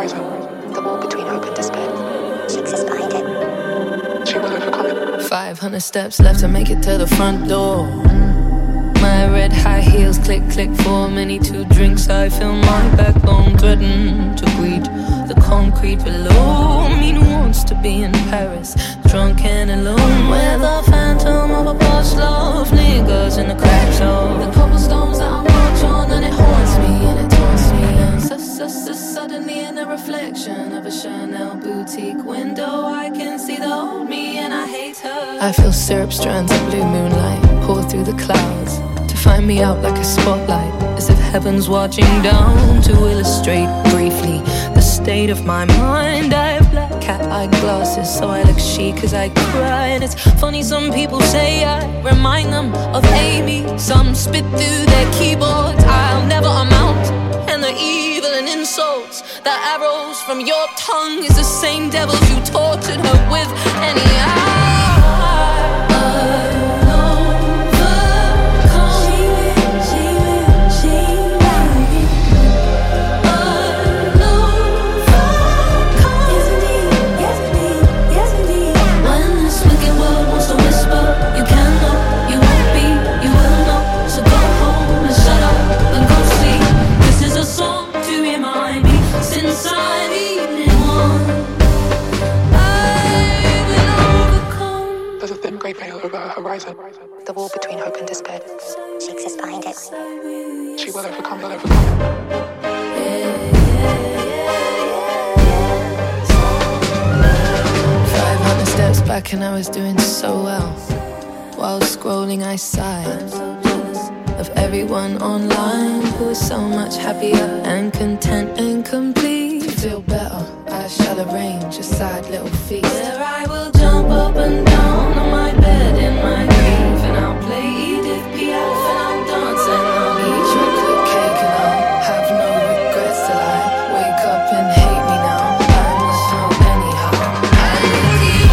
horizon. The wall between hope and despair. She exists behind it. She will overcome it. 500 steps left to make it to the front door. My red high heels click, click. For many two drinks, I feel my backbone threaten to greet the concrete below me. Who wants to be in Paris, drunk and alone, where the phantom of a past love lingers in the cracks of the cobblestones that I march on, and it haunts me and it taunts me. And suddenly in the reflection of a Chanel boutique window, I can see the old me and I hate her. I feel syrup strands of blue moonlight pour through the clouds to find me out like a spotlight, as if heaven's watching down to illustrate briefly the state of my mind. I have black cat-eye glasses, so I look chic as I cry. And it's funny, some people say I remind them of Amy. Some spit through their keyboards, I'll never amount. And the evil and insults, the arrows from your tongue is the same devils you tortured her with. Anyhow, great veil over her horizon. The wall between hope and despair. She exists behind it. She will overcome, will overcome. 500 steps back and I was doing so well. While scrolling I sighed of everyone online who is so much happier and content and complete. To feel better, I shall arrange a sad little feast where I will jump up and down on my bed in my grief, and I'll play Edith Piaf and I'll dance and I'll eat chocolate cake and I'll have no regrets till I wake up and hate me now. I must know anyhow. I will keep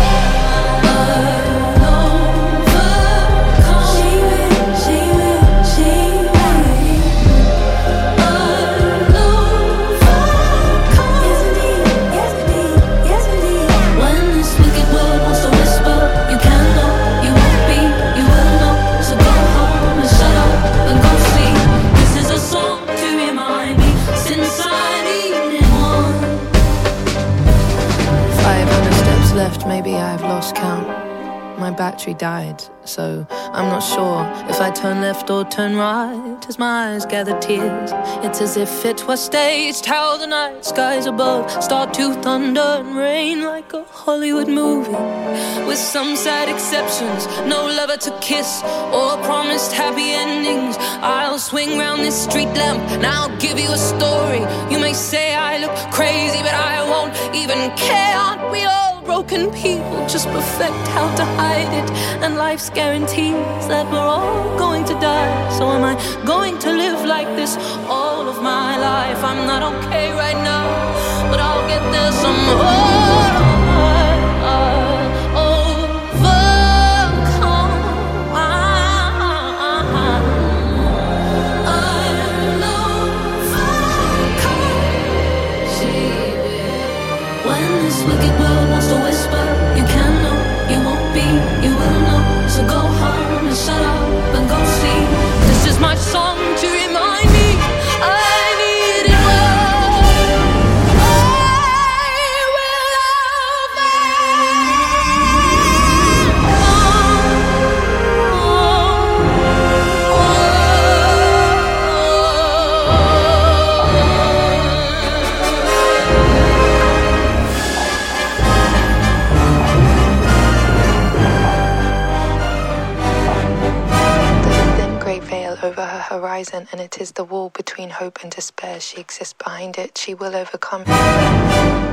left, maybe I've lost count. My battery died, so I'm not sure if I turn left or turn right. As my eyes gather tears, it's as if it was staged. How the night skies above start to thunder and rain like a Hollywood movie, with some sad exceptions. No lover to kiss or promised happy endings. I'll swing round this street lamp and I'll give you a story. You may say I look crazy, but I won't even care. Aren't we all broken people, just perfect how to hide it? And life's guarantees that we're all going to die. So am I going to live like this all of my life? I'm not okay right now, but I'll get there somehow. Wicked world wants to whisper, you can know, you won't be, you will know. So go home and shut up and go sleep. This is my song to remind me I need it well. I will love over her horizon, and it is the wall between hope and despair. She exists behind it. She will overcome it.